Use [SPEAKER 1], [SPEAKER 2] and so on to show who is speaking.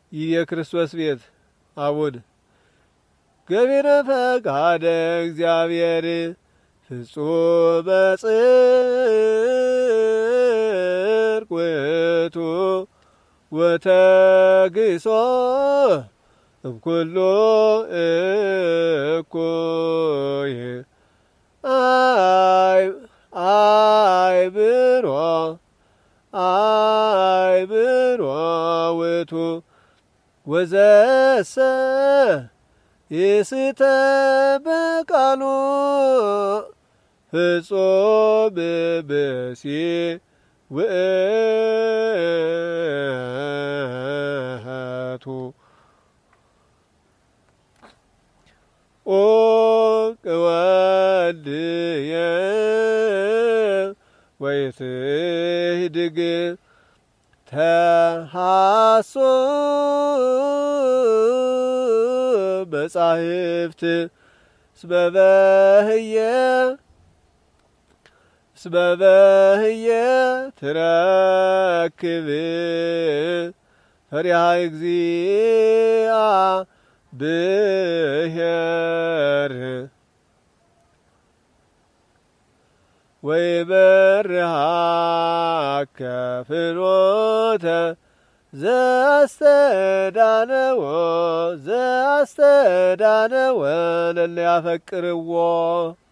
[SPEAKER 1] የክርስቶስ ቤት አቡን ገቢረ ፈቃደ እግዚአብሔር ፍጹመ ጽድቅ ውእቱ ወተግሶ እምኩሉ እኩይ አይብሮ ውእቱ ወዘሰ ይስተ በቃሉ ፍጹም ብእሲ ውእቱ ኦ ቅወልየ ወይትህድግ ተሐሶ መጻሕፍት እስመ በህየ ትረክብ ፈሪሃ እግዚአብሔር ወይመርሃከ ፍኖተ ዘአስተዳነወ ለለ ያፈቅርዎ